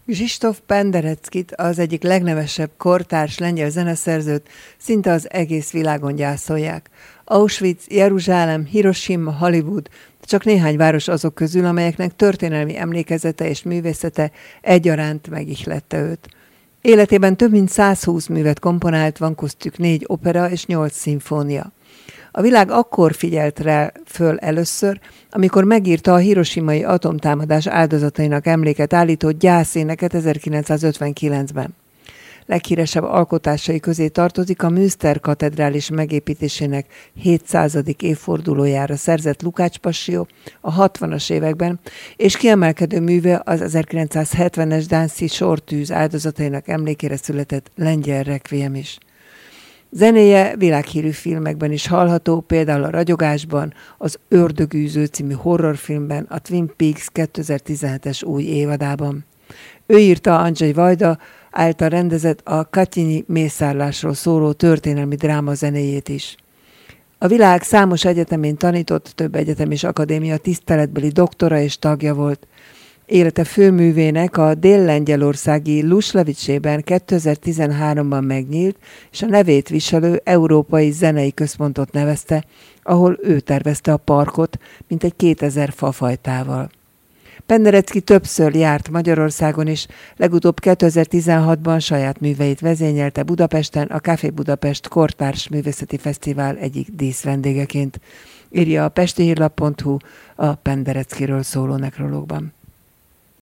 Zsistóf Pendereckit, az egyik legnevesebb kortárs lengyel zeneszerzőt szinte az egész világon gyászolják. Auschwitz, Jeruzsálem, Hiroshima, Hollywood, csak néhány város azok közül, amelyeknek történelmi emlékezete és művészete egyaránt megihlette őt. Életében több mint 120 művet komponált, van köztük 4 opera és 8 szimfónia. A világ akkor figyelt rá föl először, amikor megírta a hiroshimai atomtámadás áldozatainak emléket állító gyászéneket 1959-ben. Leghíresebb alkotásai közé tartozik a Münster katedrális megépítésének 700. évfordulójára szerzett Lukács Passió a 60-as években, és kiemelkedő műve az 1970-es Dánszi sortűz áldozatainak emlékére született lengyel rekviem is. Zenéje világhírű filmekben is hallható, például a Ragyogásban, az Ördögűző című horrorfilmben, a Twin Peaks 2017-es új évadában. Ő írta Andrzej Wajda által rendezett a Katyini mészárlásról szóló történelmi dráma zenéjét is. A világ számos egyetemén tanított, több egyetem és akadémia tiszteletbeli doktora és tagja volt. Élete főművének a dél-lengyelországi Luslavicsében 2013-ban megnyílt, és a nevét viselő Európai Zenei Központot nevezte, ahol ő tervezte a parkot, mintegy 2000 fafajtával. Penderecki többször járt Magyarországon is, legutóbb 2016-ban saját műveit vezényelte Budapesten a Café Budapest Kortárs Művészeti Fesztivál egyik díszvendégeként, írja a pestihírlap.hu a Pendereckiről szóló nekrológban.